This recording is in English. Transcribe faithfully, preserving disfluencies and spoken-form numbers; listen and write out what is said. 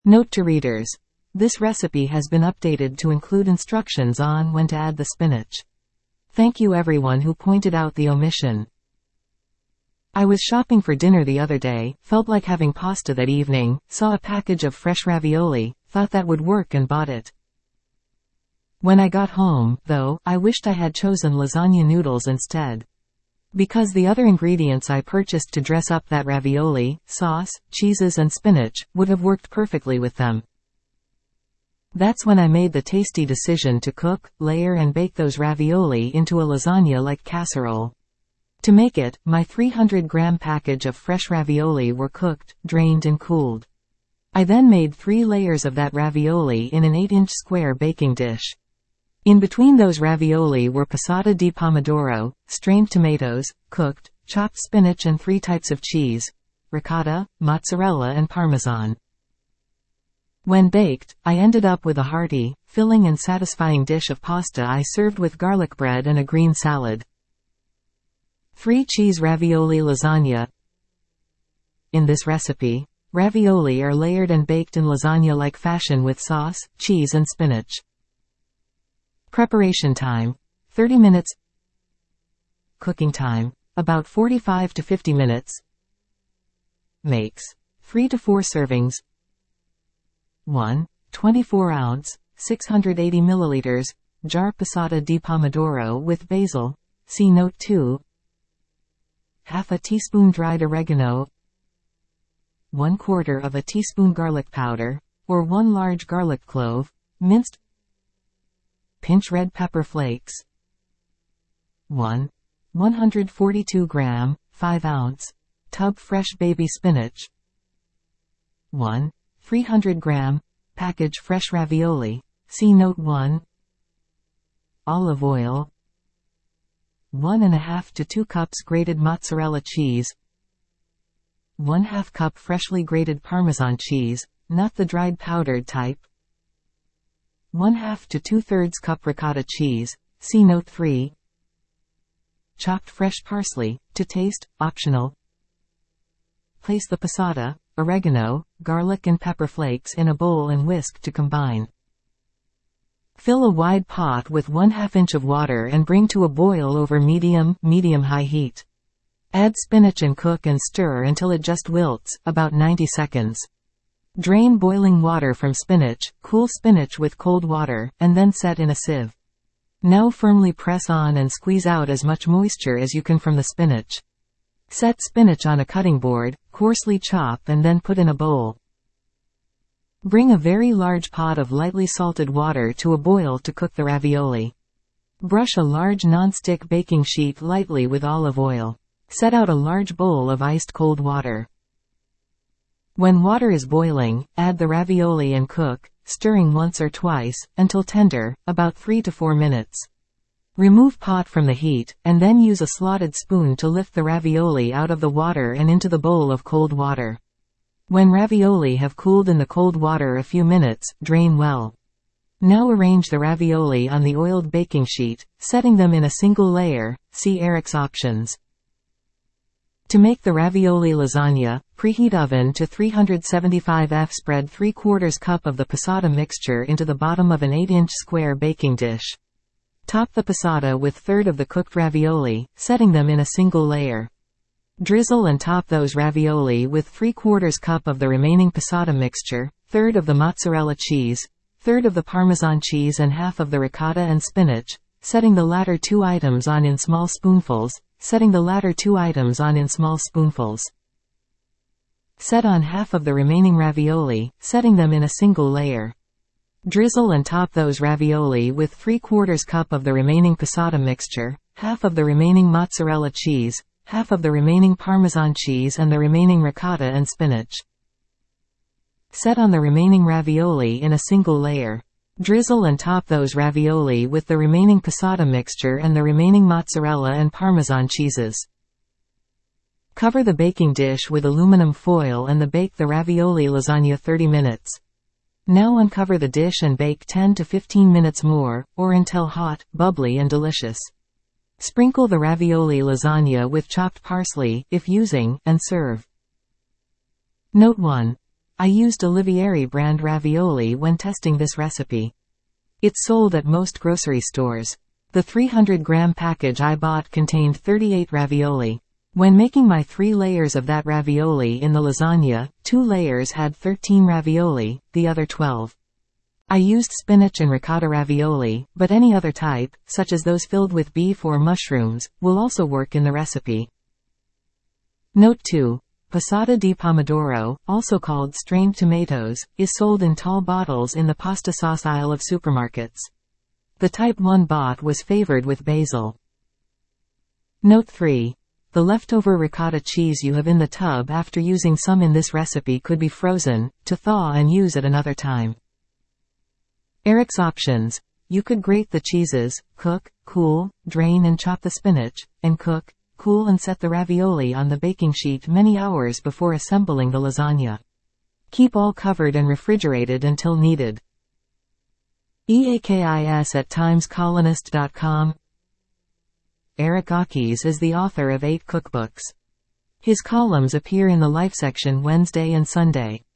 Note to readers. This recipe has been updated to include instructions on when to add the spinach. Thank you everyone who pointed out the omission. I was shopping for dinner the other day, felt like having pasta that evening, saw a package of fresh ravioli, thought that would work and bought it. When I got home, though, I wished I had chosen lasagna noodles instead. Because the other ingredients I purchased to dress up that ravioli, sauce, cheeses and spinach, would have worked perfectly with them. That's when I made the tasty decision to cook, layer and bake those ravioli into a lasagna-like casserole. To make it, my three hundred gram package of fresh ravioli were cooked, drained and cooled. I then made three layers of that ravioli in an eight inch square baking dish. In between those ravioli were passata di pomodoro, strained tomatoes, cooked, chopped spinach and three types of cheese, ricotta, mozzarella and parmesan. When baked, I ended up with a hearty, filling and satisfying dish of pasta I served with garlic bread and a green salad. three cheese ravioli lasagna. In this recipe, ravioli are layered and baked in lasagna-like fashion with sauce, cheese and spinach. Preparation time: thirty minutes. Cooking time: about forty-five to fifty minutes. Makes three to four servings. one twenty-four ounce, six hundred eighty milliliters, jar passata di pomodoro with basil, see note two. Half a teaspoon dried oregano. One quarter of a teaspoon garlic powder, or one large garlic clove, minced. Pinch red pepper flakes. one one hundred forty-two gram, five ounce, tub fresh baby spinach. one three hundred gram, package fresh ravioli, see note one. Olive oil. one and a half to two cups grated mozzarella cheese. one half cup freshly grated Parmesan cheese, not the dried powdered type. one half to two thirds cup ricotta cheese, see note three. Chopped fresh parsley, to taste, optional. Place the passata, oregano, garlic and pepper flakes in a bowl and whisk to combine. Fill a wide pot with one half inch of water and bring to a boil over medium, medium-high heat. Add spinach and cook and stir until it just wilts, about ninety seconds. Drain boiling water from spinach, cool spinach with cold water, and then set in a sieve. Now firmly press on and squeeze out as much moisture as you can from the spinach. Set spinach on a cutting board, coarsely chop and then put in a bowl. Bring a very large pot of lightly salted water to a boil to cook the ravioli. Brush a large non-stick baking sheet lightly with olive oil. Set out a large bowl of iced cold water. When water is boiling, add the ravioli and cook, stirring once or twice, until tender, about three to four minutes. Remove pot from the heat, and then use a slotted spoon to lift the ravioli out of the water and into the bowl of cold water. When ravioli have cooled in the cold water a few minutes, drain well. Now arrange the ravioli on the oiled baking sheet, setting them in a single layer, see Eric's options. To make the ravioli lasagna, preheat oven to three hundred seventy-five degrees. Spread three quarters cup of the passata mixture into the bottom of an eight inch square baking dish. Top the passata with third of the cooked ravioli, setting them in a single layer. Drizzle and top those ravioli with three quarters cup of the remaining passata mixture, third of the mozzarella cheese, third of the Parmesan cheese and half of the ricotta and spinach, setting the latter two items on in small spoonfuls, setting the latter two items on in small spoonfuls. Set on half of the remaining ravioli, setting them in a single layer. Drizzle and top those ravioli with three quarters cup of the remaining passata mixture, half of the remaining mozzarella cheese, half of the remaining Parmesan cheese and the remaining ricotta and spinach. Set on the remaining ravioli in a single layer. Drizzle and top those ravioli with the remaining passata mixture and the remaining mozzarella and Parmesan cheeses. Cover the baking dish with aluminum foil and the bake the ravioli lasagna thirty minutes. Now uncover the dish and bake ten to fifteen minutes more, or until hot, bubbly and delicious. Sprinkle the ravioli lasagna with chopped parsley, if using, and serve. Note one. I used Olivieri brand ravioli when testing this recipe. It's sold at most grocery stores. The three hundred gram package I bought contained thirty-eight ravioli. When making my three layers of that ravioli in the lasagna, two layers had thirteen ravioli, the other twelve. I used spinach and ricotta ravioli, but any other type, such as those filled with beef or mushrooms, will also work in the recipe. Note two. Passata di pomodoro, also called strained tomatoes, is sold in tall bottles in the pasta sauce aisle of supermarkets. The type one bought was favored with basil. Note three. The leftover ricotta cheese you have in the tub after using some in this recipe could be frozen, to thaw and use at another time. Eric's options. You could grate the cheeses, cook, cool, drain and chop the spinach, and cook, cool and set the ravioli on the baking sheet many hours before assembling the lasagna. Keep all covered and refrigerated until needed. EAKIS at times colonist dot com. Eric Akis is the author of eight cookbooks. His columns appear in the Life section Wednesday and Sunday.